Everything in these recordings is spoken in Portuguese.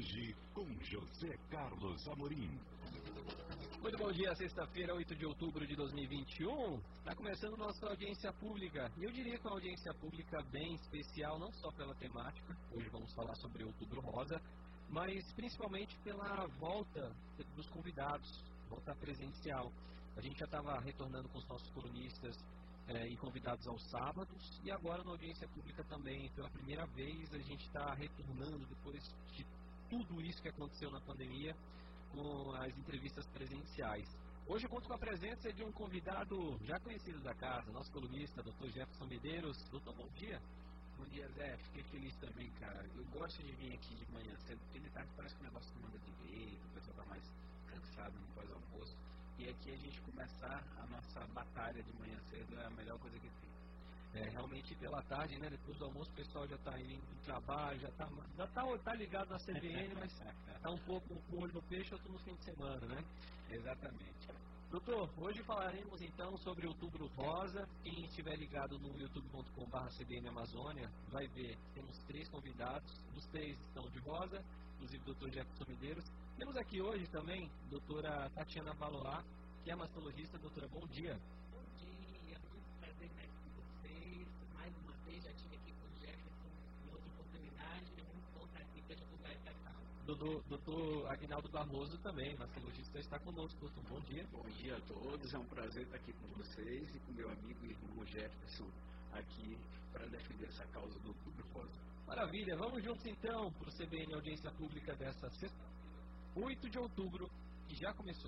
Hoje, com José Carlos Amorim. Muito bom dia, sexta-feira, 8 de outubro de 2021. Está começando nossa audiência pública. E eu diria que é uma audiência pública bem especial, não só pela temática. Hoje vamos falar sobre Outubro Rosa, mas principalmente pela volta dos convidados, volta presencial. A gente já estava retornando com os nossos colunistas e convidados aos sábados, e agora na audiência pública também, pela primeira vez, a gente está retornando depois de tudo isso que aconteceu na pandemia, com as entrevistas presenciais. Hoje eu conto com a presença de um convidado já conhecido da casa, nosso colunista, Dr. Jefferson Medeiros. Doutor, bom dia. Bom dia, Zé. Fiquei feliz também, cara. Eu gosto de vir aqui de manhã cedo, porque de tarde parece que o negócio não anda direito, o pessoal tá mais cansado no pós-almoço. E aqui a gente começar a nossa batalha de manhã cedo é a melhor coisa que tem. Realmente pela tarde, né? Depois do almoço o pessoal já está indo para o trabalho, já tá ligado na CBN, mas está um pouco com o olho no peixe, outro no fim de semana, né? Exatamente. Doutor, hoje falaremos então sobre Outubro Rosa. Quem estiver ligado no youtube.com/CBN Amazônia vai ver que temos 3 convidados, os 3 estão de rosa, inclusive o Dr. Jefferson Medeiros. Temos aqui hoje também a doutora Tatiana Valoar, que é mastologista. Doutora, bom dia. Bom dia, muito prazer estar aqui com vocês. Mais uma vez, já estive aqui com o Jefferson em outra oportunidade. É muito bom estar aqui para divulgar essa causa. Doutor Aguinaldo Barroso também, mastologista, está conosco. Doutor, bom dia. Bom dia a todos, é um prazer estar aqui com vocês e com meu amigo e irmão Jefferson aqui para defender essa causa do Outubro Rosa. Maravilha, vamos juntos então para o CBN Audiência Pública dessa sexta, 8 de outubro, que já começou.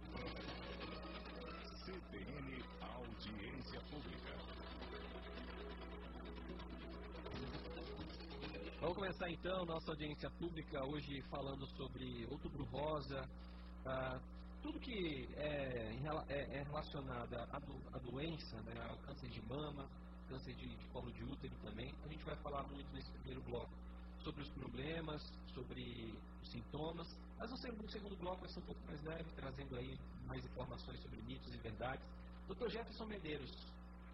CBN Audiência Pública. Vamos começar então nossa audiência pública hoje falando sobre Outubro Rosa, tudo que é relacionado à doença, né, ao câncer de mama, câncer de colo de útero também. A gente vai falar muito nesse primeiro bloco sobre os problemas, sobre os sintomas, mas no segundo bloco vai ser um pouco mais leve, trazendo aí mais informações sobre mitos e verdades. Dr. Jefferson Medeiros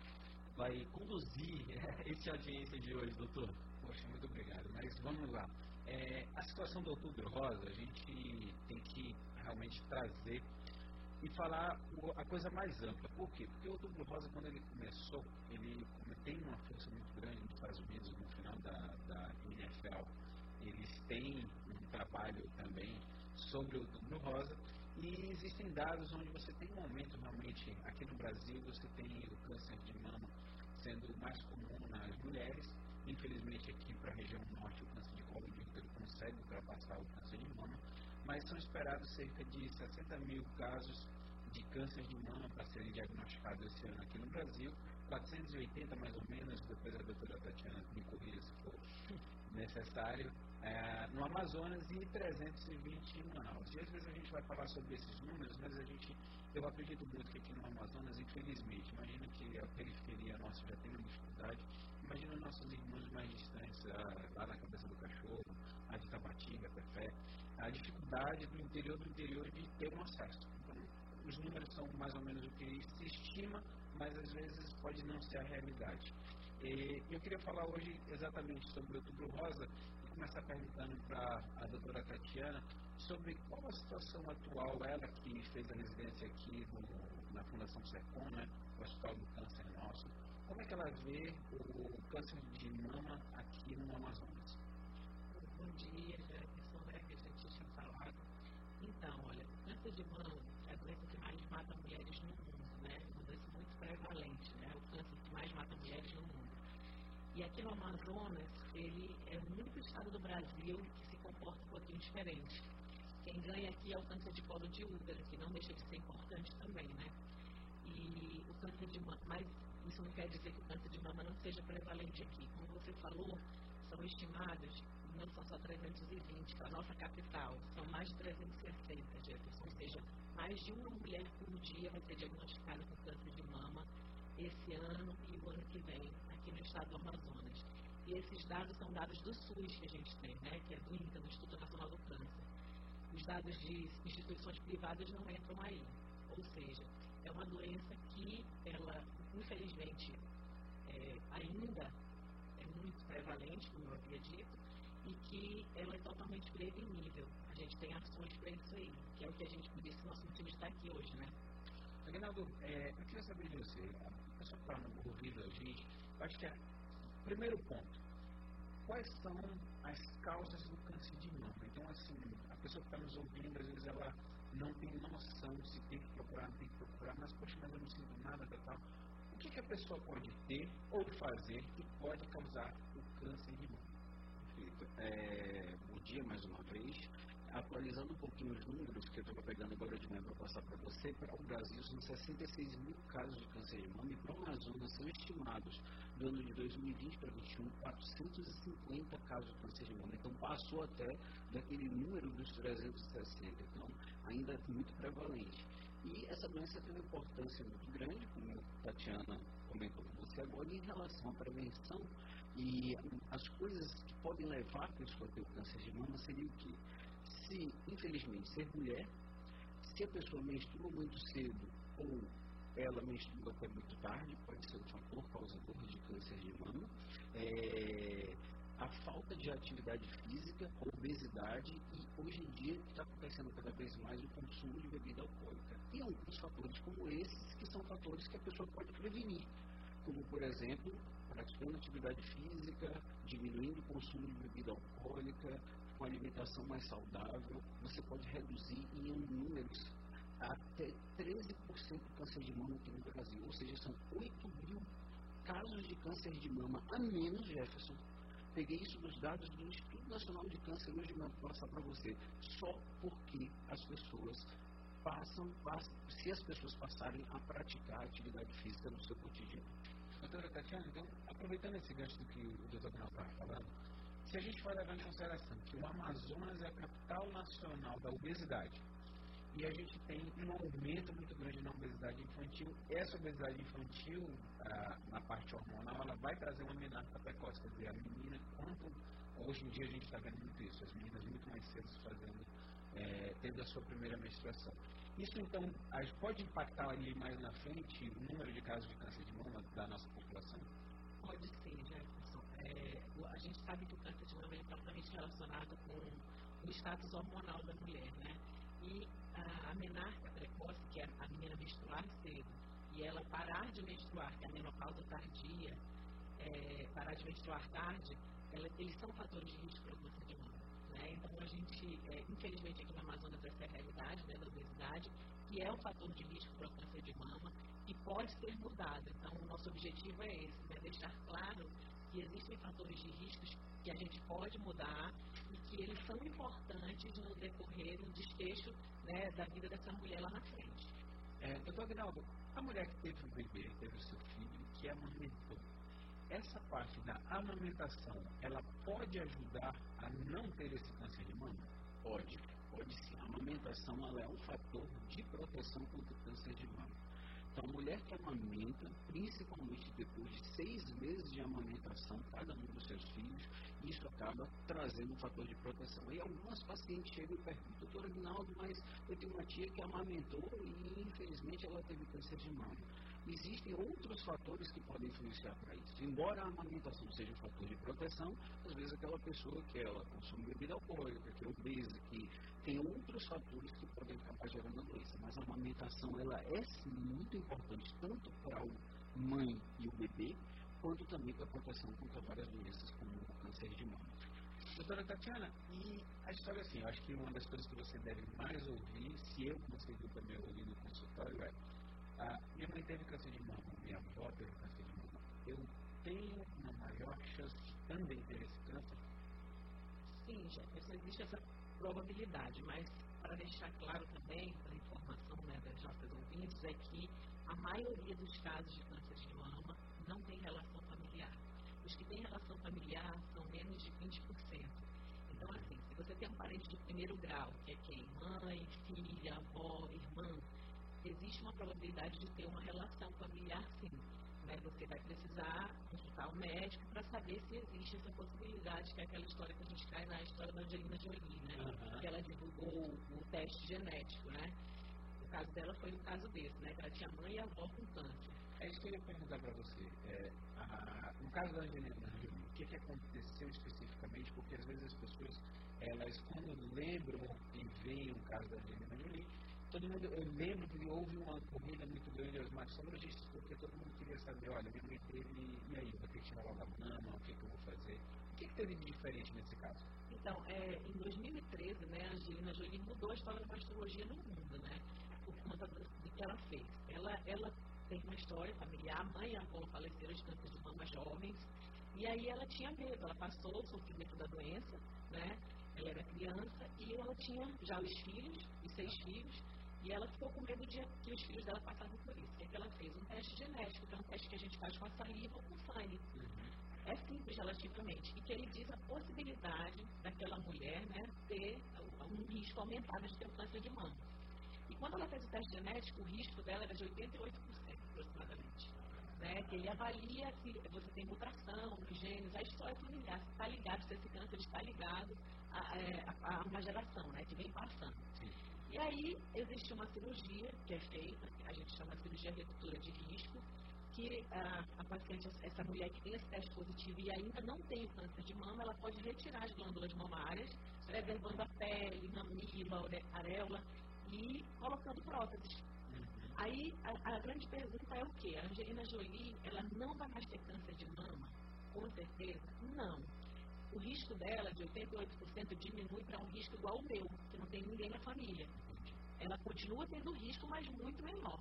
vai conduzir essa audiência de hoje, doutor. Poxa, muito obrigado, mas vamos lá. A situação do Outubro Rosa, a gente tem que realmente trazer e falar a coisa mais ampla. Por quê? Porque o Outubro Rosa, quando ele começou, ele tem uma força muito grande nos Estados Unidos, no final da NFL. Eles têm um trabalho também sobre o Outubro Rosa e existem dados onde você tem um aumento realmente. Aqui no Brasil, você tem o câncer de mama sendo mais comum nas mulheres. Infelizmente, aqui para a região norte, o câncer de colo de útero consegue ultrapassar o câncer de mama, mas são esperados cerca de 60 mil casos de câncer de mama para serem diagnosticados esse ano aqui no Brasil, 480 mais ou menos, depois a doutora Tatiana me corrija se for necessário, no Amazonas e 320 em Manaus. E às vezes a gente vai falar sobre esses números, mas eu acredito muito que aqui no Amazonas, infelizmente, imagina que a periferia nossa já tem uma dificuldade, imagina nossos irmãos mais distantes, lá na Cabeça do Cachorro, a de Tabatinga, Tefé, a dificuldade do interior de ter um acesso. Então, os números são mais ou menos o que se estima, mas às vezes pode não ser a realidade. Eu queria falar hoje exatamente sobre o Outubro Rosa e começar perguntando para a doutora Tatiana sobre qual a situação atual, ela que fez a residência aqui na Fundação Sercom, né, o Hospital do Câncer Nosso, como é que ela vê o câncer de mama aqui no Amazonas? Bom dia, Jefferson, que a gente tinha falado. Então, olha, o câncer de mama é a doença que mais mata mulheres no mundo, né? É uma doença muito prevalente, né? O câncer que mais mata mulheres no mundo. E aqui no Amazonas, ele é o único estado do Brasil que se comporta um pouquinho diferente. Quem ganha aqui é o câncer de colo de útero, que não deixa de ser importante também, né? E o câncer de mama, mas isso não quer dizer que o câncer de mama não seja prevalente aqui. Como você falou, são estimados, não são só 320 para a nossa capital, são mais de 360, Jefferson, ou seja, mais de uma mulher por dia vai ser diagnosticada com câncer de mama esse ano e o ano que vem aqui no estado do Amazonas. E esses dados são dados do SUS que a gente tem, né, que é do INCA, do Instituto Nacional do Câncer. Os dados de instituições privadas não entram aí, ou seja, é uma doença que ela, infelizmente, ainda é muito prevalente, como eu havia dito, e que ela é totalmente prevenível. A gente tem ações para isso aí, que é o que a gente disse, nosso motivo de estar aqui hoje, né? Aguinaldo, eu queria saber de você, a pessoa que está ouvindo a gente, eu acho que primeiro ponto, quais são as causas do câncer de mama? Então, assim, a pessoa que está nos ouvindo, às vezes ela não tem noção se tem que procurar, não tem que procurar, mas, poxa, mas eu não sinto nada, tal. O que a pessoa pode ter ou fazer que pode causar o câncer de mama? Perfeito. Bom dia mais uma vez. Atualizando um pouquinho os números que eu estava pegando agora de manhã para passar para você, para o Brasil são 66 mil casos de câncer de mama e para o Amazonas são estimados, do ano de 2020 para 2021, 450 casos de câncer de mama. Então passou até daquele número dos 360, então ainda é muito prevalente. E essa doença tem uma importância muito grande, como a Tatiana comentou com você agora, em relação à prevenção. E as coisas que podem levar a pessoa a ter o câncer de mama seria o quê? Se, infelizmente, ser mulher, se a pessoa menstrua muito cedo ou ela menstrua até muito tarde, pode ser um fator causador de câncer de mama. A falta de atividade física, a obesidade e, hoje em dia, está acontecendo cada vez mais o consumo de bebida alcoólica. E alguns fatores como esses, que são fatores que a pessoa pode prevenir, como, por exemplo, praticando atividade física, diminuindo o consumo de bebida alcoólica, com alimentação mais saudável, você pode reduzir em números até 13% do câncer de mama aqui no Brasil. Ou seja, são 8 mil casos de câncer de mama a menos, Jefferson. Peguei isso dos dados do Instituto Nacional de Câncer hoje para passar para você. Só porque as pessoas se as pessoas passarem a praticar atividade física no seu cotidiano. Doutora Tatiana, então, aproveitando esse gancho do que o doutor Canal estava falando, se a gente for levar em consideração que o Amazonas é a capital nacional da obesidade, e a gente tem um aumento muito grande na obesidade infantil, essa obesidade infantil, na parte hormonal, ela vai trazer uma menarca precoce, quer dizer, a menina, hoje em dia a gente está vendo muito isso, as meninas muito mais cedo tendo a sua primeira menstruação. Isso, então, pode impactar ali mais na frente o número de casos de câncer de mama da nossa população? Pode sim, Jefferson. A gente sabe que o câncer de mama é altamente relacionado com o status hormonal da mulher, né? E a menarca precoce, que é a menina menstruar cedo, e ela parar de menstruar, que é a menopausa tardia, parar de menstruar tarde, eles são fatores de risco para o câncer de mama. Né? Então, a gente, infelizmente, aqui no Amazonas, essa é a realidade, né, da obesidade, que é um fator de risco para o câncer de mama e pode ser mudado. Então, o nosso objetivo é esse, né, deixar claro que existem fatores de riscos que a gente pode mudar e que eles são importantes no decorrer, no desfecho, né, da vida dessa mulher lá na frente. Doutor Aguinaldo, a mulher que teve o bebê, teve o seu filho, que amamentou, essa parte da amamentação, ela pode ajudar a não ter esse câncer de mama? Pode sim. A amamentação ela é um fator de proteção contra o câncer de mama. Então, a mulher que amamenta, principalmente depois de 6 meses de amamentação, cada um dos seus filhos, isso acaba trazendo um fator de proteção. E algumas pacientes chegam e perguntam, doutor Aguinaldo, mas eu tenho uma tia que amamentou e infelizmente ela teve câncer de mama. Existem outros fatores que podem influenciar para isso. Embora a amamentação seja um fator de proteção, às vezes aquela pessoa que ela consome bebida alcoólica, que é obesa, que tem outros fatores que podem acabar gerando a doença. Mas a amamentação ela é sim muito importante, tanto para o mãe e o bebê, quanto também para a proteção contra várias doenças, como o câncer de mama. Doutora Tatiana, e a história assim, eu acho que uma das coisas que você deve mais ouvir, se eu consigo também ouvir no consultório, minha mãe teve câncer de mama, minha avó teve câncer de mama. Eu tenho uma maior chance de também ter esse câncer? Sim, Jefferson, existe essa probabilidade, mas para deixar claro também, para a informação, né, das nossas ouvintes, é que a maioria dos casos de câncer de mama não tem relação familiar. Os que têm relação familiar são menos de 20%. Então, assim, se você tem um parente de primeiro grau, que é quem? Mãe, filha, avó, irmã, existe uma probabilidade de ter uma relação familiar, sim. Né? Você vai precisar consultar o médico para saber se existe essa possibilidade, que é aquela história que a gente traz na história da Angelina Jolie, né? Que ela divulgou o teste genético, né? caso dela foi um caso desse, né? Que ela tinha mãe e avó com câncer. É isso que eu ia perguntar para você. No caso da Angelina Jolie, o que aconteceu especificamente? Porque às vezes as pessoas, elas quando lembram e veem o caso da Angelina Jolie, eu lembro que houve uma corrida muito grande aos mastologistas, porque todo mundo queria saber, olha, minha mãe teve, e aí, vou ter que tirar logo a mama, o que eu vou fazer? O que teve de diferente nesse caso? Então, em 2013, né, a Angelina Jolie mudou a história da mastologia no mundo, né? Por conta do que ela fez. Ela tem uma história familiar, a mãe e a avó faleceram de câncer de mama jovens, e aí ela tinha medo, ela passou o sofrimento da doença, né? Ela era criança e ela tinha já os 6 filhos, e ela ficou com medo de que os filhos dela passassem por isso. O que ela fez? Um teste genético, que é um teste que a gente faz com a saliva ou com sangue. É simples relativamente, e que ele diz a possibilidade daquela mulher, né, ter um risco aumentado de ter um câncer de mama. E quando ela fez o teste genético, o risco dela era de 88% aproximadamente. Né, que ele avalia se você tem mutação nos genes, a história familiar, se está ligado, se esse câncer está ligado a uma geração, né, que vem passando. E aí existe uma cirurgia que é feita, que a gente chama de cirurgia redutora de risco, que a paciente, essa mulher que tem esse teste positivo e ainda não tem o câncer de mama, ela pode retirar as glândulas mamárias, preservando a pele, mamila, areola e colocando próteses. Aí a grande pergunta é o quê? A Angelina Jolie, ela não vai mais ter câncer de mama? Com certeza? Não. O risco dela, de 88%, diminui para um risco igual ao meu, que não tem ninguém na família. Ela continua tendo risco, mas muito menor.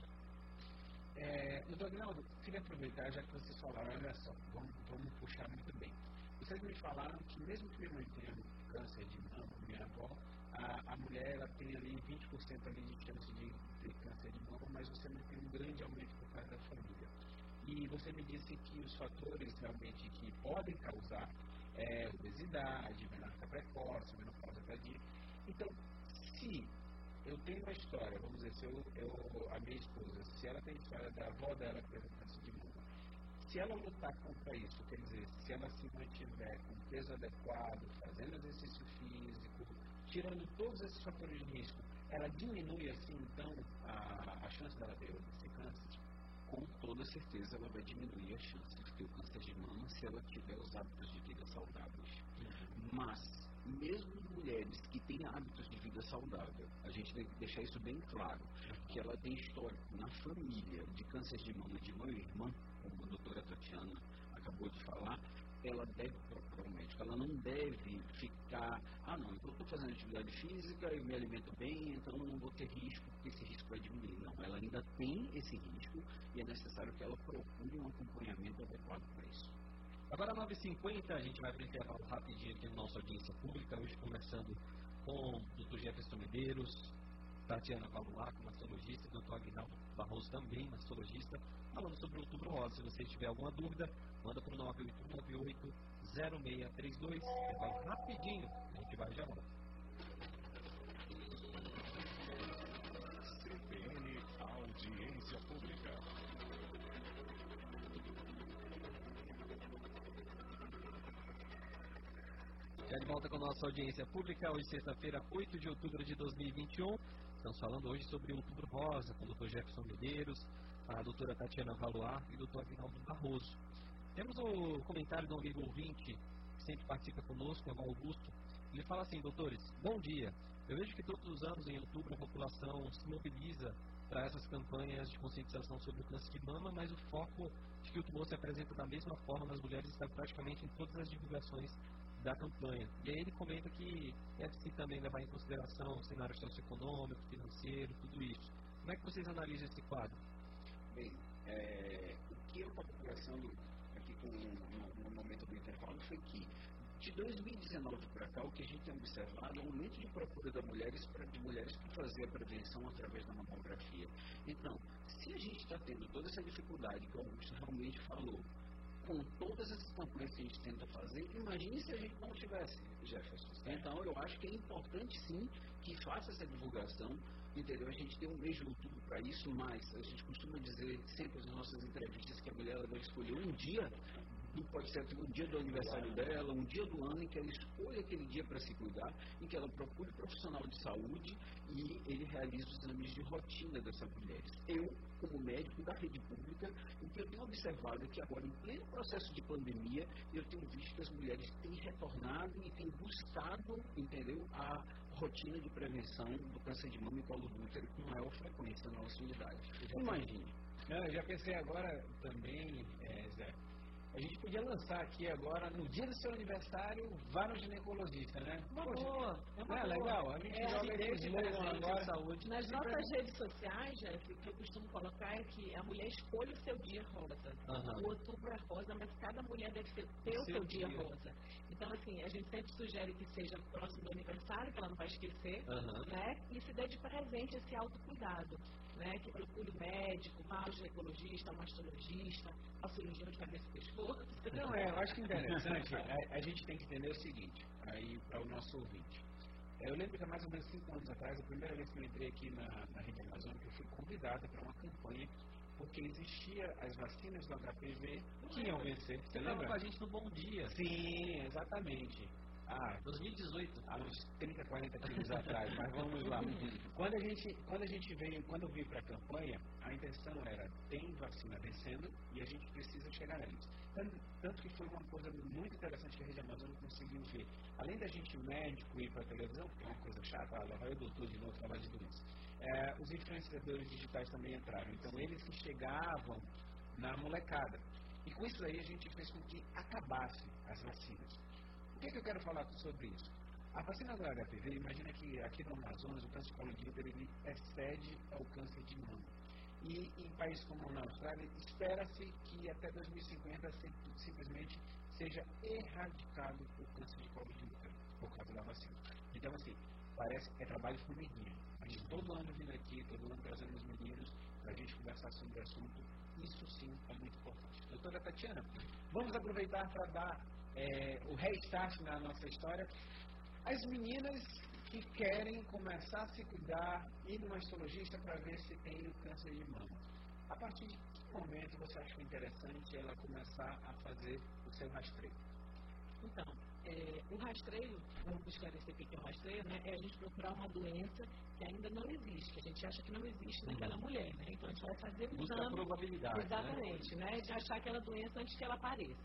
Doutor Aguinaldo, queria aproveitar, já que vocês falaram, olha só, vamos puxar muito bem. Vocês me falaram que mesmo que minha mãe tenha câncer de mama, minha avó, a mulher ela tem ali 20% ali de chance de ter câncer de mama, mas você não tem um grande aumento por causa da família. E você me disse que os fatores realmente que podem causar obesidade, menopausa precoce, menopausa tardia. Então, se eu tenho uma história, vamos dizer, se a minha esposa, se ela tem história da avó dela que teve câncer de mama, se ela lutar contra isso, quer dizer, se ela se mantiver com peso adequado, fazendo exercício físico, tirando todos esses fatores de risco, ela diminui assim, então, a chance dela ter esse câncer? Com toda certeza ela vai diminuir a chance de ter o câncer de mama se ela tiver os hábitos de vida saudáveis. Mas, mesmo mulheres que têm hábitos de vida saudável, a gente tem que deixar isso bem claro, que ela tem histórico na família de câncer de mama de mãe e irmã, como a doutora Tatiana acabou de falar, ela deve procurar um médico. Ela não deve ficar, não, eu estou fazendo atividade física, eu me alimento bem, então eu não vou ter risco, porque esse risco vai diminuir. Não, ela ainda tem esse risco e é necessário que ela procure um acompanhamento adequado para isso. Agora 9h50, a gente vai para o intervalo rapidinho aqui na nossa audiência pública, hoje conversando com o Dr. Jefferson Medeiros, Tatiana Valulaco, mastologista, e Dr. Aguinaldo Barroso, também mastologista, falando sobre o Outubro Rosa. Se você tiver alguma dúvida, manda para o 981980632, intervalo rapidinho, a gente vai já volta. CBN Audiência Pública. Já de volta com a nossa audiência pública, hoje sexta-feira, 8 de outubro de 2021. Estamos falando hoje sobre o Outubro Rosa, com o Dr. Jefferson Medeiros, a doutora Tatiana Valuar e o Dr. Aguinaldo Barroso. Temos o comentário de um amigo ouvinte, que sempre participa conosco, é o Augusto. Ele fala assim: doutores, bom dia. Eu vejo que todos os anos, em outubro, a população se mobiliza para essas campanhas de conscientização sobre o câncer de mama, mas o foco de que o tumor se apresenta da mesma forma nas mulheres está praticamente em todas as divulgações da campanha. E aí ele comenta que deve-se também levar em consideração o cenário socioeconômico, financeiro, tudo isso. Como é que vocês analisam esse quadro? Bem, o que eu estava conversando aqui no momento do intervalo foi que de 2019 para cá, o que a gente tem observado é um aumento de procura de mulheres para fazer a prevenção através da mamografia. Então, se a gente está tendo toda essa dificuldade que o Augusto realmente falou, com todas essas campanhas que a gente tenta fazer, imagine se a gente não tivesse, Jefferson. Então, eu acho que é importante, sim, que faça essa divulgação, entendeu? A gente tem um mês de outubro para isso, mas a gente costuma dizer sempre nas nossas entrevistas que a mulher deve escolher um dia não pode ser o dia do aniversário dela, um dia do ano em que ela escolha aquele dia para se cuidar, em que ela procure profissional de saúde e ele realize os exames de rotina dessas mulheres. Eu, como médico da rede pública, o que eu tenho observado é que agora, em pleno processo de pandemia, eu tenho visto que as mulheres têm retornado e têm buscado, entendeu, a rotina de prevenção do câncer de mama e colo do útero com maior frequência na nossa unidade. Imagine. Eu já pensei agora também, Zé, a gente podia lançar aqui agora, no dia do seu aniversário, vá no ginecologista, né? Uma boa. É uma boa. Legal, a gente joga esse slogan agora. Saúde. Nas nossas redes sociais, o que eu costumo colocar é que a mulher escolhe o seu dia rosa. O outubro é rosa, mas cada mulher deve ter o seu dia rosa. Então, assim, a gente sempre sugere que seja próximo do aniversário, que ela não vai esquecer, né? E se dê de presente esse autocuidado. Né, que procure médico, ao ginecologista, ao mastologista, ao cirurgião de cabeça e pescoço. Não, eu acho que interessante, a gente tem que entender o seguinte, aí para o nosso ouvinte. Eu lembro que há mais ou menos 5 anos atrás, a primeira vez que eu entrei aqui na Rede Amazônica, eu fui convidado para uma campanha, porque existia as vacinas do HPV que iam vencer. Você lembra com a gente no Bom Dia? Sim, exatamente. 2018. Há uns 30, 40 quilos atrás, mas vamos lá. Quando eu vim para a campanha, a intenção era, tem vacina vencendo e a gente precisa chegar neles. Tanto que foi uma coisa muito interessante que a Rede Amazônica conseguiu ver. Além da gente médico ir para a televisão, que é uma coisa chata, lá vai o doutor de novo falar de doença. Os influenciadores digitais também entraram. Então eles que chegavam na molecada. E com isso aí a gente fez com que acabasse as vacinas. Por que eu quero falar sobre isso? A vacina do HPV, imagina que aqui no Amazonas o câncer de colo de útero ele excede ao câncer de mama. E em países como na Austrália, espera-se que até 2050 simplesmente seja erradicado o câncer de colo de útero por causa da vacina. Então, assim, parece que é trabalho formiguinha. Mas todo ano vindo aqui, todo ano trazendo os meninos para a gente conversar sobre o assunto, isso sim é muito importante. Doutora Tatiana, vamos aproveitar para dar o restart na nossa história. As meninas que querem começar a se cuidar, ir no mastologista para ver se tem o câncer de mama. A partir de que momento você acha interessante ela começar a fazer o seu rastreio? Então, o rastreio, vamos esclarecer o que é o rastreio, né? É a gente procurar uma doença que ainda não existe, que a gente acha que não existe naquela mulher, né? Então a gente vai fazer um busca exame. A probabilidade. Exatamente, né? De achar aquela doença antes que ela apareça.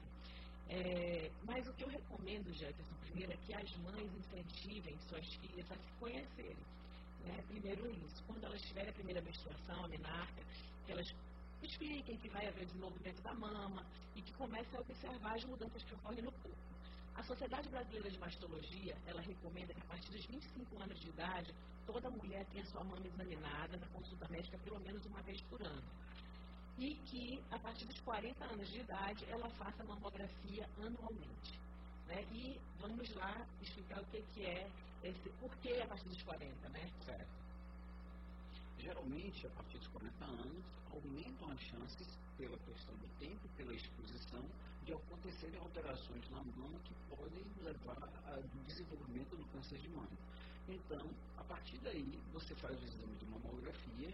Mas o que eu recomendo, Jefferson, primeiro é que as mães incentivem suas filhas a se conhecerem. Né? Primeiro isso, quando elas tiverem a primeira menstruação, a menarca, que elas expliquem que vai haver desenvolvimento da mama e que comecem a observar as mudanças que ocorrem no corpo. A Sociedade Brasileira de Mastologia, ela recomenda que a partir dos 25 anos de idade, toda mulher tenha sua mama examinada na consulta médica pelo menos uma vez por ano. E que, a partir dos 40 anos de idade, ela faça mamografia anualmente. Né? E vamos lá explicar o que é esse porquê a partir dos 40, né? Certo. Geralmente, a partir dos 40 anos, aumentam as chances, pela questão do tempo, pela exposição, de acontecerem alterações na mama que podem levar ao desenvolvimento do câncer de mama. Então, a partir daí, você faz o exame de mamografia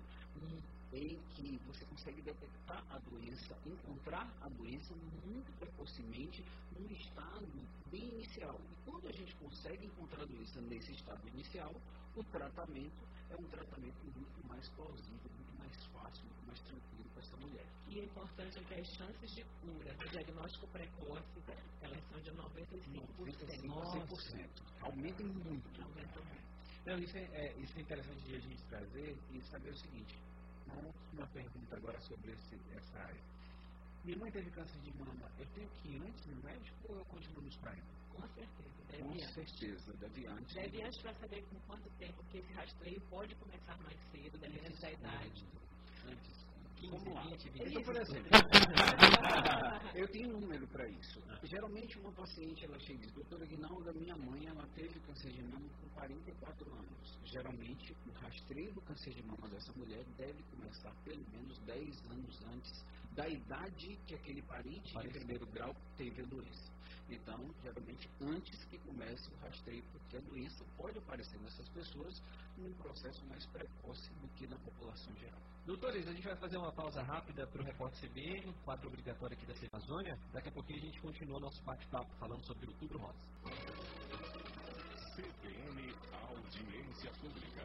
em que você consegue detectar a doença, encontrar a doença muito precocemente num estado bem inicial. E quando a gente consegue encontrar a doença nesse estado inicial, o tratamento é um tratamento muito mais plausível, muito mais fácil, muito mais tranquilo para essa mulher. E é importante que as chances de cura, do diagnóstico precoce, elas são de 95%. 95%. Aumentam muito. Não, isso é interessante de a gente trazer e saber o seguinte. Uma pergunta agora sobre essa área. Minha mãe teve câncer de mama, eu tenho que ir antes no médico ou eu continuo nos praios? Com certeza, deve antes. Deve antes para saber com quanto tempo, porque esse rastreio pode começar mais cedo, dependendo da idade. Antes. 15, Vamos lá. 20, 20. Então, por exemplo, eu tenho um número para isso. Geralmente, uma paciente, ela chega e diz, doutora Guinalda, minha mãe, ela teve câncer de mama com 44 anos. Geralmente, o rastreio do câncer de mama dessa mulher deve começar pelo menos 10 anos antes da idade que aquele parente de primeiro grau teve a doença. Então, geralmente, antes que comece o rastreio, porque a doença pode aparecer nessas pessoas num processo mais precoce do que na população geral. Doutores, a gente vai fazer uma pausa rápida para o Repórter CBN, quadro obrigatório aqui da Amazônia. Daqui a pouquinho a gente continua nosso bate-papo falando sobre o Outubro Rosa. CBN Audiência Pública.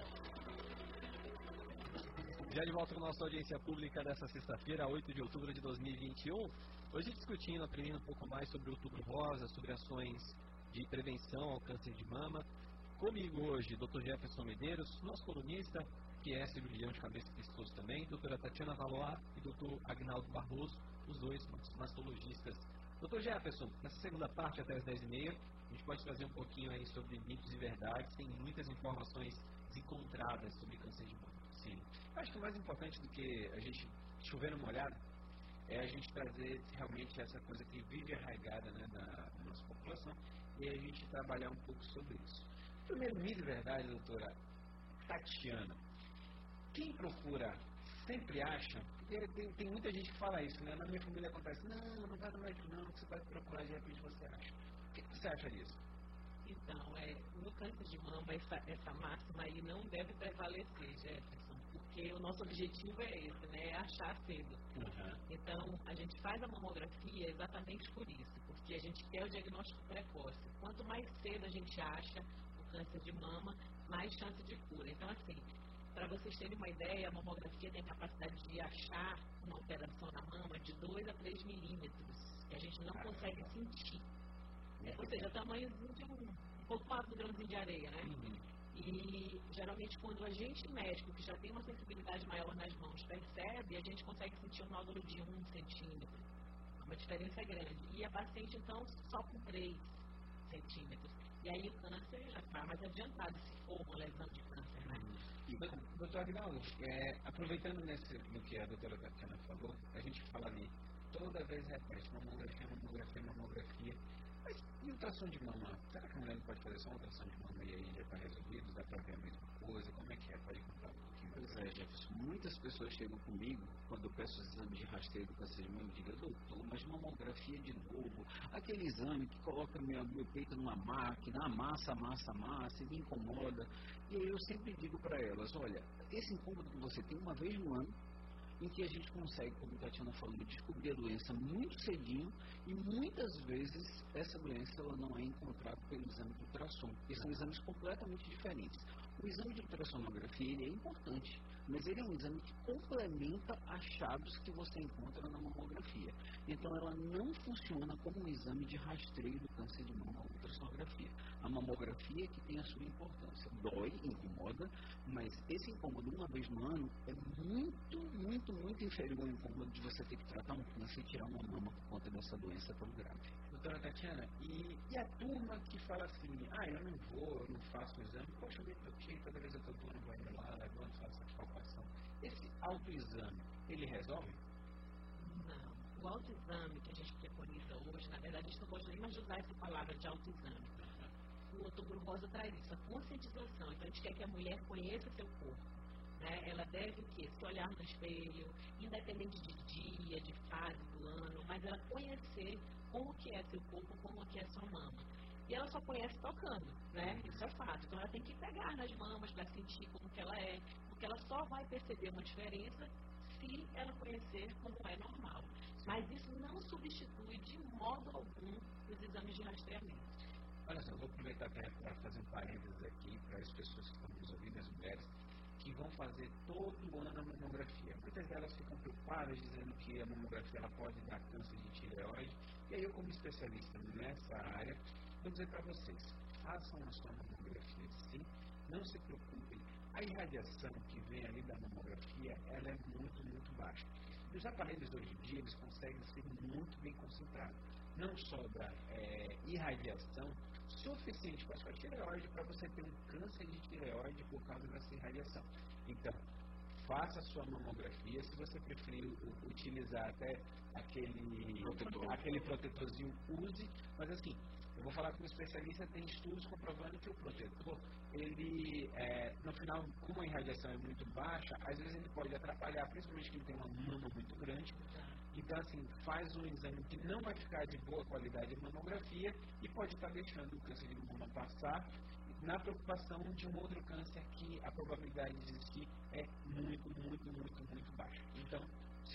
Já de volta com a nossa audiência pública dessa sexta-feira, 8 de outubro de 2021. Hoje discutindo, aprendendo um pouco mais sobre o Outubro Rosa, sobre ações de prevenção ao câncer de mama. Comigo hoje, Dr. Jefferson Medeiros, nosso colunista, que é cirurgião de cabeça e pescoço também, doutora Tatiana Valois e doutor Agnaldo Barroso, os dois mastologistas. Dr. Jefferson, nessa segunda parte, até as 10h30, a gente pode trazer um pouquinho aí sobre mitos e verdades, tem muitas informações desencontradas sobre câncer de mama. Sim. Eu acho que o mais importante do que a gente chover no molhado é a gente trazer realmente essa coisa que vive arraigada, né, na nossa população, e a gente trabalhar um pouco sobre isso. Primeiro mito e verdade, doutora Tatiana. Quem procura sempre acha, tem muita gente que fala isso, né? Na minha família acontece, não vai no médico não, você vai procurar de repente você acha. O que você acha disso? Então, no câncer de mama, essa máxima aí não deve prevalecer, Jefferson, porque o nosso objetivo é esse, né? É achar cedo. Uhum. Então, a gente faz a mamografia exatamente por isso, porque a gente quer o diagnóstico precoce. Quanto mais cedo a gente acha o câncer de mama, mais chance de cura. Então, assim, para vocês terem uma ideia, a mamografia tem a capacidade de achar uma alteração na mama de 2 a 3 milímetros, que a gente não consegue sentir. Ou seja, o tamanho de um pouco mais do grãozinho de areia, né? Uhum. E geralmente quando a gente médico, que já tem uma sensibilidade maior nas mãos, percebe, a gente consegue sentir um nódulo de 1 centímetro. Uma diferença grande. E a paciente, então, só com 3 centímetros. E aí o câncer já está mais adiantado, se for uma lesão de câncer, né? Doutor Agnaldo, aproveitando no que a doutora Tatiana falou, a gente fala ali, toda vez repete, mamografia. Mas e ultrassom de mama? Será que a mulher não pode fazer só uma ultrassom de mama e aí já está resolvido? Dá para ver a mesma coisa? Como é que é? Pode contar um pouquinho mais? Pois é, Jefferson. Muitas pessoas chegam comigo quando eu peço exame de rastreio do câncer de mama e digam, doutor, mas mamografia de novo, aquele exame que coloca meu peito numa máquina, amassa e me incomoda. E aí eu sempre digo para elas, olha, esse incômodo que você tem uma vez no ano, em que a gente consegue, como a Tatiana falou, descobrir a doença muito cedinho e muitas vezes essa doença ela não é encontrada pelo exame de ultrassom, porque são exames completamente diferentes. O exame de ultrassonografia ele é importante, mas ele é um exame que complementa achados que você encontra na mamografia. Então ela não funciona como um exame de rastreio do câncer de mama, a ultrassonografia. A mamografia que tem a sua importância. Dói, incomoda, mas esse incômodo uma vez no ano é muito inferior ao incômodo de você ter que tratar um câncer e tirar uma mama por conta dessa doença tão grave. Doutora Tatiana, e a turma que fala assim, eu não vou, eu não faço o exame, poxa, eu me toquei, toda vez eu estou doendo, vou indo lá, levanto, faço a palpação. Esse autoexame, ele resolve? Não. O autoexame que a gente preconiza hoje, na verdade a gente não pode nem mais usar essa palavra de autoexame. O Outubro Rosa traz isso, a conscientização. Então a gente quer que a mulher conheça seu corpo. Né? Ela deve o quê? Se olhar no espelho, independente de dia, de fase do ano, mas ela conhecer como que é seu corpo, como que é sua mama. E ela só conhece tocando, né? Isso é fato. Então ela tem que pegar nas mamas para sentir como que ela é, porque ela só vai perceber uma diferença se ela conhecer como é normal. Mas isso não substitui de modo algum os exames de rastreamento. Olha só, vou aproveitar para fazer um parênteses aqui para as pessoas que estão nos ouvindo, as mulheres, que vão fazer todo ano a mamografia. Muitas delas ficam preocupadas, dizendo que a mamografia ela pode dar câncer de tireoide. E aí eu, como especialista nessa área, vou dizer para vocês, façam a sua mamografia sim, não se preocupem. A irradiação que vem ali da mamografia, ela é muito baixa. E os aparelhos hoje em dia, eles conseguem ser muito bem concentrados. Não sobra irradiação suficiente para a sua tireoide para você ter um câncer de tireoide por causa dessa irradiação. Então, faça a sua mamografia. Se você preferir utilizar até aquele protetorzinho, use. Mas assim, eu vou falar com um especialista, tem estudos comprovando que o protetor, ele, no final, como a irradiação é muito baixa, às vezes ele pode atrapalhar, principalmente quem tem uma mama muito grande. Então, assim, faz um exame que não vai ficar de boa qualidade de mamografia e pode estar deixando o câncer de mama passar, na preocupação de um outro câncer que a probabilidade de existir é muito baixa.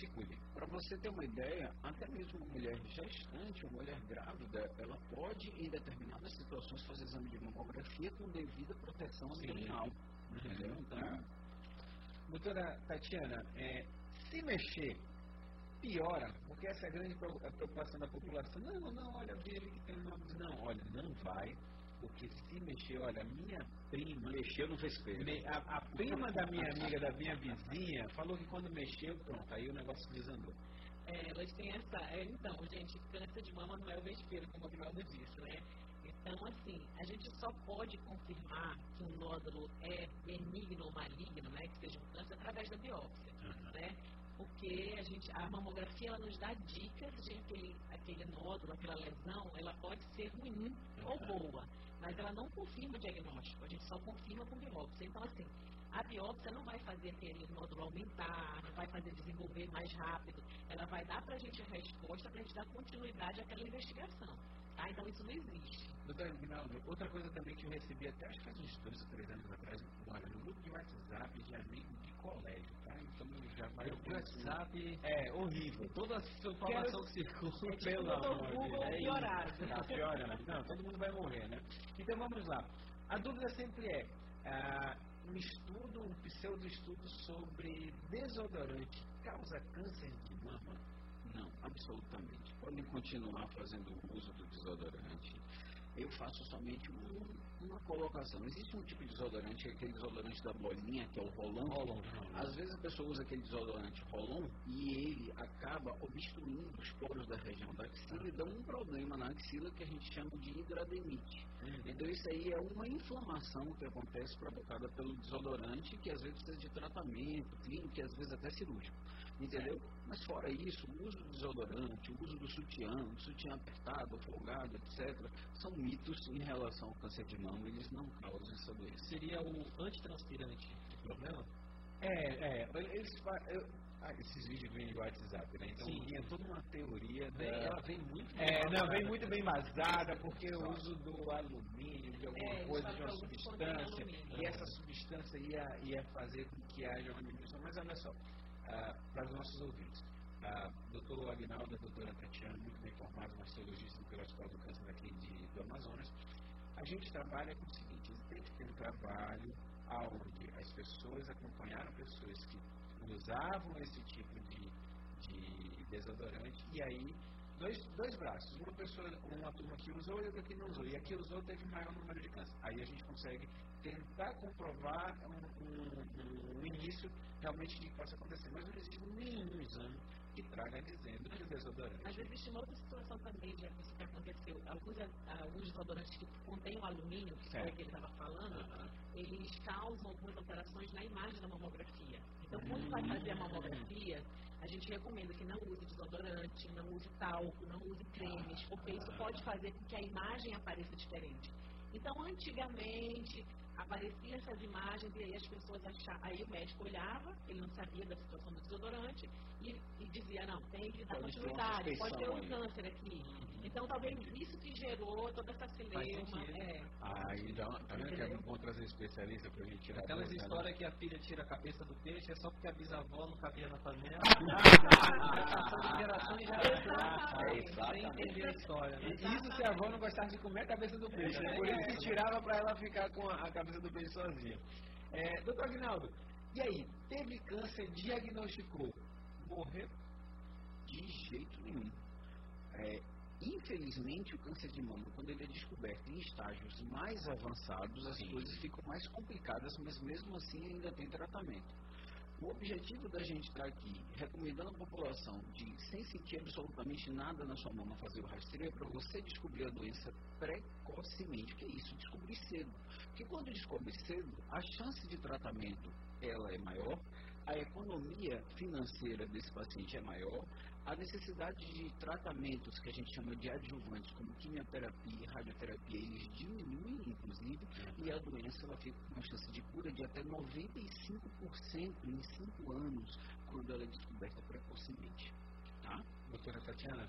se cuidem. Para você ter uma ideia, até mesmo uma mulher gestante, uma mulher grávida, ela pode, em determinadas situações, fazer exame de mamografia com devida proteção abdominal. Entendeu? Então, Doutora Tatiana, se mexer, piora, porque essa é a grande preocupação da população. Não, olha, vi ele que tem nome. Não, olha, não vai, porque se mexer, olha, minha prima... mexeu no vespeiro. A prima da minha amiga, da minha vizinha, falou que quando mexeu, pronto, aí o negócio desandou. Elas têm essa... então, gente, câncer de mama não é o vespeiro, como o Aguinaldo disse, né? Então, assim, a gente só pode confirmar que um nódulo é benigno ou maligno, né, que seja um câncer, através da biópsia, né? Porque a mamografia, ela nos dá dicas de aquele nódulo, aquela lesão, ela pode ser ruim ou boa, mas ela não confirma o diagnóstico, a gente só confirma com biópsia. Então, assim, a biópsia não vai fazer aquele nódulo aumentar, não vai fazer desenvolver mais rápido, ela vai dar pra gente a resposta pra gente dar continuidade àquela investigação, tá? Então, isso não existe. Doutor Aguinaldo, outra coisa também que eu recebi até acho que faz uns 2 ou 3 anos atrás, no grupo de WhatsApp de amigo de colégio, tá? Então já vai. O WhatsApp é horrível. Toda a informação que circula pelo Google piorado. Tá piorando. Não, todo mundo vai morrer, né? Então vamos lá. A dúvida sempre é um pseudo-estudo sobre desodorante causa câncer de mama? Não, absolutamente. Podem continuar fazendo uso do desodorante. Eu faço somente uma colocação. Existe um tipo de desodorante, aquele desodorante da bolinha, que é o Rolon. Às vezes a pessoa usa aquele desodorante Rolon e ele acaba obstruindo os poros da região da axila e dá um problema na axila que a gente chama de hidrademite. Então isso aí é uma inflamação que acontece provocada pelo desodorante, que às vezes precisa de tratamento clínico e às vezes até cirúrgico. Entendeu? Mas fora isso, o uso do desodorante, o uso do sutiã apertado, folgado, etc., são mitos em relação ao câncer de mama, eles não causam essa doença. Seria o antitranspirante o problema? Esses vídeos vêm de WhatsApp, né? Então vinha toda uma teoria. Ela vem muito vem muito bem embasada, porque o uso do alumínio, de alguma coisa, de uma substância, e essa substância ia fazer com que haja uma diminuição. Mas olha só, para os nossos ouvintes, doutor Aguinaldo, a doutora Tatiana, muito bem formados, mastologistas pelo Hospital do Câncer aqui do Amazonas, a gente trabalha com o seguinte: tem que ter um trabalho onde as pessoas acompanharam pessoas que usavam esse tipo de desodorante, e aí dois braços, uma turma que usou e outra que não usou, e a que usou teve maior número de câncer. Aí a gente consegue tentar comprovar um início realmente de que possa acontecer, mas não existe nenhum exame que traga dizendo que o desodorante... Mas existe uma outra situação também, já que isso que aconteceu. Alguns desodorantes que contêm o alumínio, que foi o que ele estava falando, eles causam algumas alterações na imagem da mamografia. Então, quando vai fazer a mamografia, a gente recomenda que não use desodorante, não use talco, não use cremes, porque isso pode fazer com que a imagem apareça diferente. Então, antigamente, apareciam essas imagens e aí as pessoas achavam, aí o médico olhava, ele não sabia da situação do desodorante e dizia, não, tem que dar continuidade, pode ter um câncer aqui. Então, talvez isso que gerou toda essa celeuma. Então, tá vendo que é bom trazer especialista pra gente tirar aquelas histórias que a filha tira a cabeça do peixe é só porque a bisavó não cabia na panela. São gerações e gerações sem entender a história. Né? Isso se a avó não gostasse de comer a cabeça do peixe, né? Por isso que tirava pra ela ficar com a cabeça do peixe sozinha. Doutor Aguinaldo, e aí? Teve câncer, diagnosticou, morreu? De jeito nenhum. Infelizmente, o câncer de mama, quando ele é descoberto em estágios mais avançados, as coisas ficam mais complicadas, mas mesmo assim ainda tem tratamento. O objetivo da gente estar aqui, recomendando a população de, sem sentir absolutamente nada na sua mama, fazer o rastreio, é para você descobrir a doença precocemente. O que é isso? Descobrir cedo. Porque quando descobre cedo, a chance de tratamento ela é maior, a economia financeira desse paciente é maior, a necessidade de tratamentos que a gente chama de adjuvantes, como quimioterapia e radioterapia, eles diminuem, inclusive, e a doença ela fica com uma chance de cura de até 95% em 5 anos, quando ela é descoberta precocemente. Tá? Doutora Tatiana,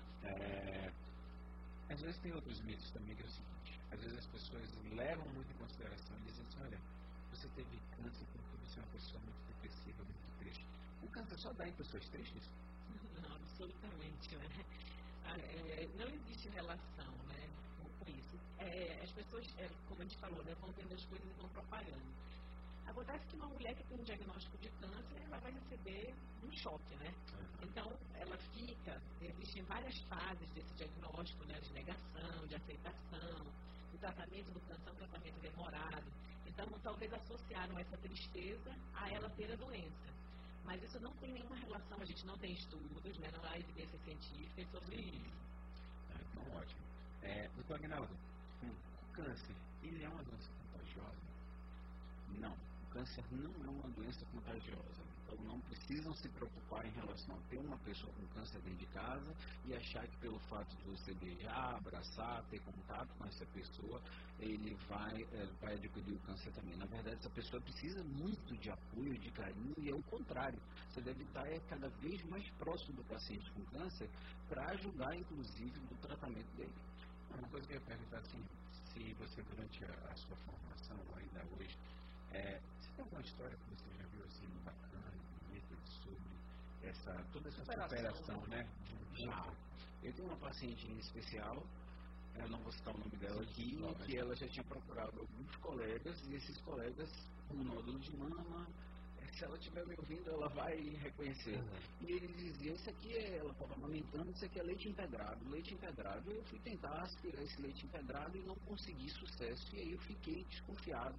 às vezes tem outros mitos também, que é o seguinte: às vezes as pessoas levam muito em consideração e dizem assim, olha, você teve câncer porque você é uma pessoa muito depressiva, muito triste. O câncer só dá em pessoas tristes? absolutamente, né? Não existe relação, né, com isso. As pessoas, como a gente falou, né, vão vendo as coisas e vão propagando. Acontece que uma mulher que tem um diagnóstico de câncer, ela vai receber um choque, né? Então, ela existem várias fases desse diagnóstico, né, de negação, de aceitação, o tratamento do câncer é um tratamento demorado. Então, talvez associaram essa tristeza a ela ter a doença. Mas isso não tem nenhuma relação, a gente não tem estudos, né, não há evidência científica sobre isso. Então, ótimo. Doutor Aguinaldo, o câncer, ele é uma doença contagiosa? Não, o câncer não é uma doença contagiosa. Então, não precisam se preocupar em relação a ter uma pessoa com câncer dentro de casa e achar que pelo fato de você beijar, abraçar, ter contato com essa pessoa, ele vai adquirir o câncer também. Na verdade, essa pessoa precisa muito de apoio, de carinho, e é o contrário. Você deve estar cada vez mais próximo do paciente com câncer para ajudar, inclusive, no tratamento dele. Uma coisa que eu ia perguntar, assim, se você, durante a sua formação, ainda hoje, você tem alguma história que você já viu, assim, bacana, bonita, sobre toda essa superação, né? Já. Eu tenho uma paciente em especial, eu não vou citar o nome dela aqui, que ela já tinha procurado alguns colegas, e esses colegas com um nódulo de mama, se ela estiver me ouvindo, ela vai reconhecer. E eles diziam, isso aqui ela estava amamentando, isso aqui é leite integrado. Leite integrado, eu fui tentar aspirar esse leite integrado e não consegui sucesso, e aí eu fiquei desconfiado.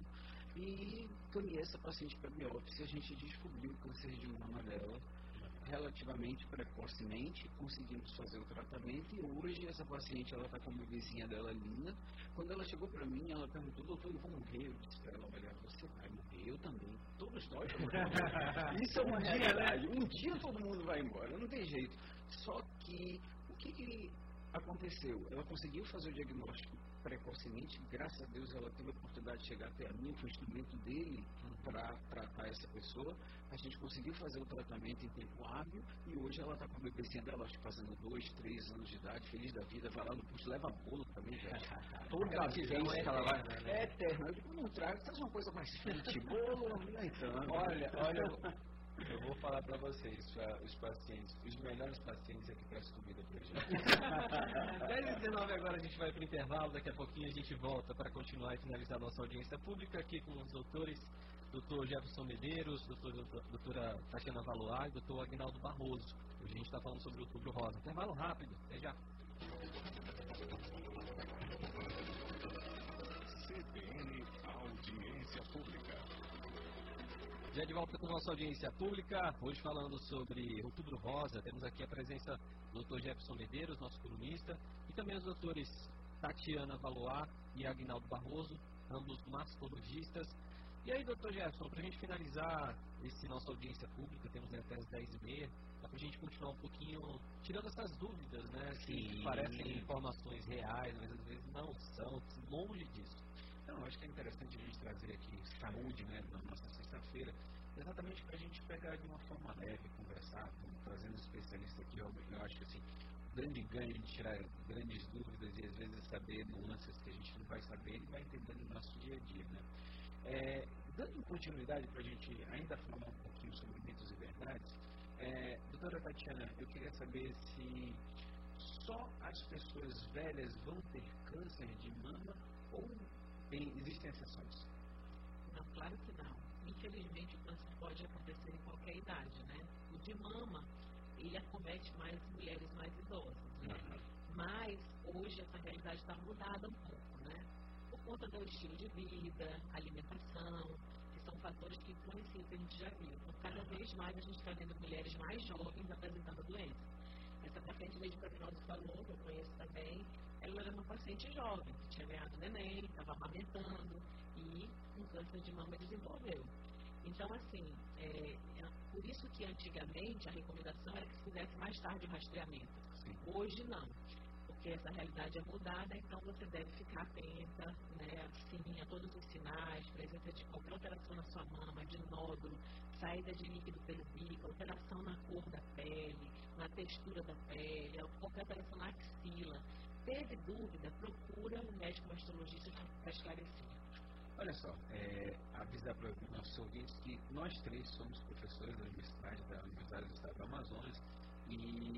E caminhei essa paciente para a biópsia, a gente descobriu o câncer de mama dela relativamente precocemente, conseguimos fazer o tratamento, e hoje essa paciente, ela está com uma vizinha dela linda. Quando ela chegou para mim, ela perguntou, doutor, eu vou morrer? Eu disse para ela, olha, você vai morrer, eu também, todos nós vamos morrer. Isso é uma realidade, um dia todo mundo vai embora, não tem jeito. Só que, o que aconteceu? Ela conseguiu fazer o diagnóstico precocemente, graças a Deus ela teve a oportunidade de chegar até a mim, foi o instrumento dele para tratar essa pessoa. A gente conseguiu fazer o tratamento em tempo hábil, e hoje ela está com a bebezinha dela, acho que fazendo 2, 3 anos de idade, feliz da vida, vai lá no posto, leva bolo também, gente. Toda vez que ela vai, é eterna. Eu digo, não trago, faz uma coisa mais fit, bolo, então. Olha, eu vou falar para vocês, os pacientes, os melhores pacientes aqui para comida pra gente. 10h19 agora a gente vai para o intervalo, daqui a pouquinho a gente volta para continuar e finalizar nossa audiência pública aqui com os doutores, doutor Jefferson Medeiros, doutora Tatiana Valois e doutor Aguinaldo Barroso. Hoje a gente está falando sobre o Outubro Rosa. Intervalo rápido, até já. CBN Audiência Pública. Já de volta com nossa audiência pública, hoje falando sobre Outubro Rosa, temos aqui a presença do Dr. Jefferson Medeiros, nosso colunista, e também os doutores Tatiana Valois e Aguinaldo Barroso, ambos mastologistas. E aí, Dr. Jefferson, para a gente finalizar esse nossa audiência pública, temos até as 10h30, dá para a gente continuar um pouquinho tirando essas dúvidas, né? Que parecem informações reais, mas às vezes não são, longe disso. Então, acho que é interessante a gente trazer aqui saúde, né, na nossa sexta-feira, exatamente para a gente pegar de uma forma leve, conversar, trazendo um especialista aqui. Eu acho que assim, o grande ganho de tirar grandes dúvidas e às vezes saber nuances que a gente não vai saber e vai entendendo no nosso dia a dia, né? Dando continuidade para a gente ainda falar um pouquinho sobre mitos e verdades, doutora Tatiana, eu queria saber se só as pessoas velhas vão ter câncer de mama ou existem exceções? Não, claro que não. Infelizmente, o câncer pode acontecer em qualquer idade, né? O de mama, ele acomete mais mulheres mais idosas, né? Mas, hoje, essa realidade está mudada um pouco, né? Por conta do estilo de vida, alimentação, que são fatores que influenciam, que a gente já viu. Então, cada vez mais a gente está vendo mulheres mais jovens apresentando a doença. Essa paciente mesmo que a Aguinaldo falou, que eu conheço também, ela era uma paciente jovem, que tinha ganhado neném, estava amamentando e um câncer de mama desenvolveu. Então, assim, por isso que antigamente a recomendação era que se fizesse mais tarde o rastreamento. Sim. Hoje não, porque essa realidade é mudada, então você deve ficar atenta, né, assim, a todos os sinais, presença de qualquer alteração na sua mama, de nódulo, saída de líquido pélvico, alteração na cor da pele, na textura da pele, qualquer alteração na axila. Teve dúvida, procura um médico mastologista para esclarecer. Olha só, avisar para os nossos ouvintes que nós três somos professores da Universidade do Estado do Amazonas, e uma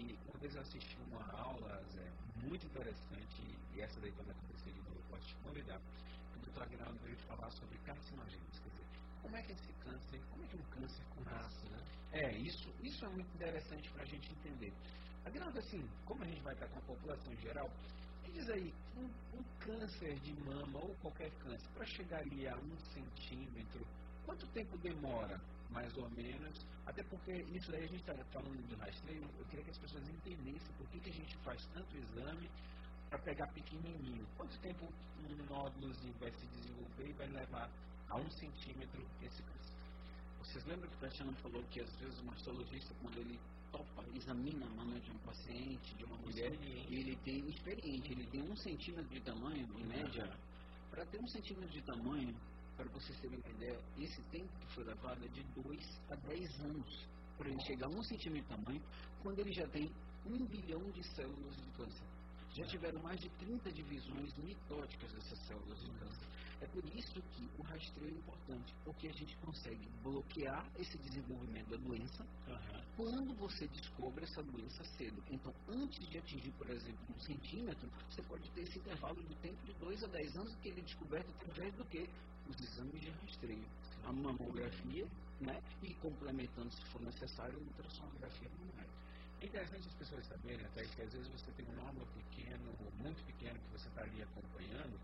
vez eu assisti uma aula, Zé, muito interessante, e essa daí quando acontecer de novo eu posso te convidar. O doutor Aguinaldo veio falar sobre carcinogênicos, quer dizer, como é que esse câncer, como é que um câncer começa, né? Isso é muito interessante para a gente entender. Aguinaldo, assim, como a gente vai estar com a população em geral, me diz aí, um câncer de mama ou qualquer câncer, para chegar ali a 1 centímetro, quanto tempo demora, mais ou menos? Até porque isso aí a gente está falando de rastreio, eu queria que as pessoas entendessem por que a gente faz tanto exame para pegar pequenininho. Quanto tempo um nódulozinho vai se desenvolver e vai levar a 1 centímetro esse câncer? Vocês lembram que o Tatiana falou que às vezes o mastologista, quando ele examina a mama de um paciente, de uma mulher, ele tem experiente, ele tem 1 centímetro de tamanho, em média. Para ter 1 centímetro de tamanho, para vocês terem uma ideia, esse tempo que foi levado é de 2 a 10 anos para ele chegar a 1 centímetro de tamanho, quando ele já tem 1 bilhão de células de câncer. Já tiveram mais de 30 divisões mitóticas dessas células de câncer. É por isso que o rastreio é importante, porque a gente consegue bloquear esse desenvolvimento da doença quando você descobre essa doença cedo. Então, antes de atingir, por exemplo, 1 centímetro, você pode ter esse intervalo de tempo de 2 a 10 anos que ele é descoberto através do que? Os exames de rastreio. A mamografia, né? E complementando, se for necessário, a ultrassonografia mamária. É interessante as pessoas saberem até que às vezes você tem um nódulo pequeno, muito pequeno, que você está ali acompanhando.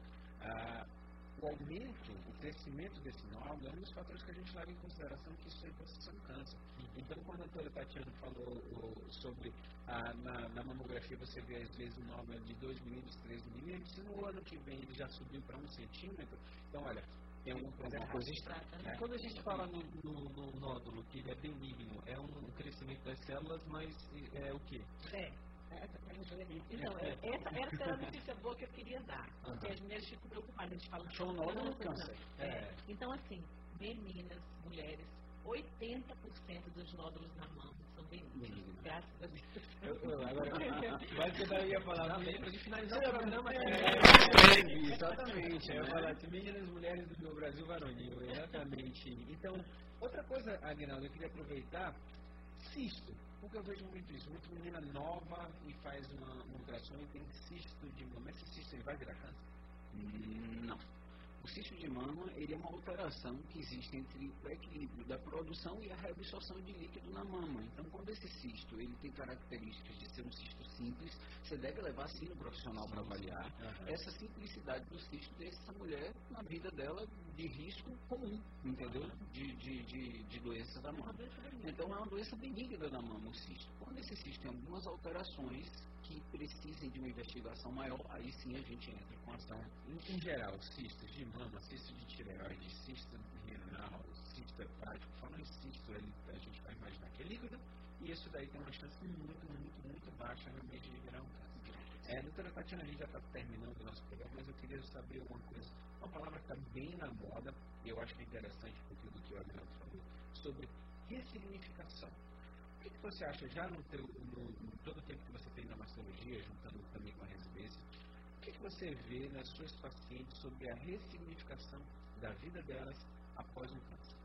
O aumento, o crescimento desse nódulo é um dos fatores que a gente leva em consideração que isso aí pode ser um câncer. Então, quando a doutora Tatiana falou sobre na mamografia você vê às vezes um nódulo de 2 milímetros, 3 milímetros, e no ano que vem ele já subiu para 1 centímetro, então olha, tem algum problema. Quando a gente fala no nódulo, que ele é benigno, é um crescimento das células, mas é o quê? Então, essa era a notícia boa que eu queria dar, porque as mulheres ficam preocupadas, a gente fala de nódulo no câncer. Então, assim, meninas, mulheres, 80% dos nódulos na mão são benignos, graças a Deus. Agora, mas eu daí ia falar também, para finalizar o programa. Exatamente, eu ia falar de meninas, mulheres do meu Brasil varonil, exatamente. Então, outra coisa, Aguinaldo, eu queria aproveitar, cisto, porque eu vejo muito isso, muita menina nova e faz uma ultrassom e tem cisto de mama. Esse cisto ele vai virar câncer? Não. O cisto de mama, ele é uma alteração que existe entre o equilíbrio da produção e a reabsorção de líquido na mama. Então, quando esse cisto ele tem características de ser um cisto simples, você deve levar sim no profissional para avaliar essa simplicidade do cisto dessa mulher na vida dela de risco comum, entendeu? De doenças da mama. Então, é uma doença benigna da mama, o cisto. Quando esse cisto tem algumas alterações que precisem de uma investigação maior, aí sim a gente entra com ação. Em geral, cistos de mama, cisto de tireoide, cisto renal, cisto hepático, falando em cisto, a gente vai imaginar que é líquido, e isso daí tem uma chance muito baixa realmente de virar um câncer. Doutora Tatiana, a gente já está terminando o nosso programa, mas eu queria saber uma coisa, uma palavra que está bem na moda, e eu acho que é interessante um pouquinho do que o Aguinaldo falou, sobre ressignificação. O que você acha, já no todo o tempo que você tem na mastologia, juntando também com a residência, o que você vê nas suas pacientes sobre a ressignificação da vida delas após um câncer?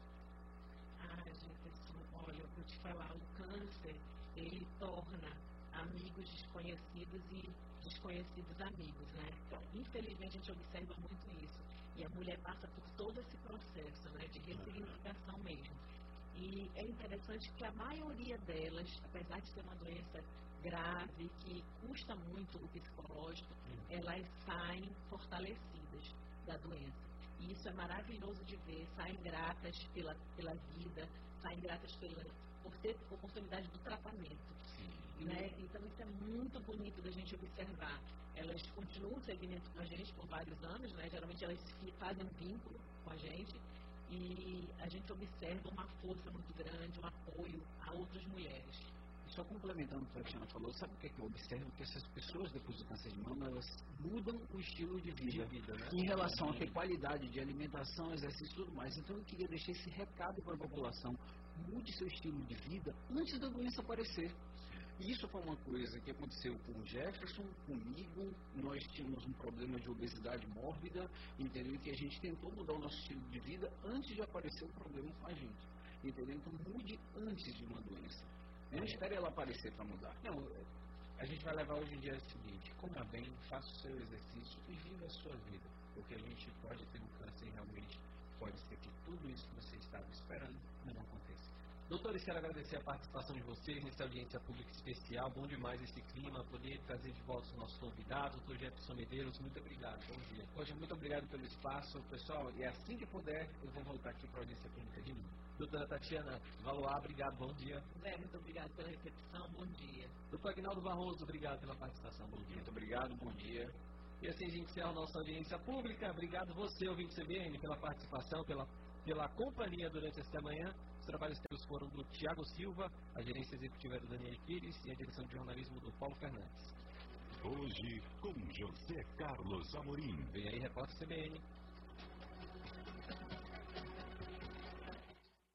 Jefferson, olha, eu vou te falar, o câncer, ele torna amigos desconhecidos e desconhecidos amigos, né? Infelizmente, a gente observa muito isso. E a mulher passa por todo esse processo, né, de ressignificação mesmo. E é interessante que a maioria delas, apesar de ser uma doença grave, que custa muito o psicológico, elas saem fortalecidas da doença. E isso é maravilhoso de ver, saem gratas pela vida, saem gratas por ter oportunidade do tratamento. Né? Então isso é muito bonito da gente observar. Elas continuam segmento com a gente por vários anos, né? Geralmente elas fazem um vínculo com a gente. E a gente observa uma força muito grande, um apoio a outras mulheres. Só complementando o que a Tatiana falou, sabe o que eu observo? Que essas pessoas, depois do câncer de mama, elas mudam o estilo de vida, né? Em relação a ter qualidade de alimentação, exercício e tudo mais. Então eu queria deixar esse recado para a população. Mude seu estilo de vida antes da doença aparecer. E isso foi uma coisa que aconteceu com o Jefferson, comigo. Nós tínhamos um problema de obesidade mórbida, entendeu? E que a gente tentou mudar o nosso estilo de vida antes de aparecer o problema com a gente, entendeu? Então mude antes de uma doença. Não espere ela aparecer para mudar. Não, A gente vai levar hoje em dia o seguinte: coma bem, faça o seu exercício e viva a sua vida. Porque a gente pode ter um câncer e realmente pode ser que tudo isso que você estava esperando não aconteça. Doutores, quero agradecer a participação de vocês nessa audiência pública especial. Bom demais esse clima, poder trazer de volta os nossos convidados. Doutor Jefferson Medeiros, muito obrigado. Bom dia. Poxa, muito obrigado pelo espaço, pessoal. E assim que puder, eu vou voltar aqui para a audiência pública de novo. Doutora Tatiana Valois, obrigado, bom dia. Zé, muito obrigado pela recepção, bom dia. Doutor Aguinaldo Barroso, obrigado pela participação, bom dia. Muito obrigado, bom dia. E assim a gente encerra a nossa audiência pública. Obrigado você, ouvinte CBN, pela participação, pela companhia durante esta manhã. Os trabalhos técnicos foram do Tiago Silva, a gerência executiva é do Daniel Pires e a direção de jornalismo do Paulo Fernandes. Hoje, com José Carlos Amorim. Vem aí, repórter CBN.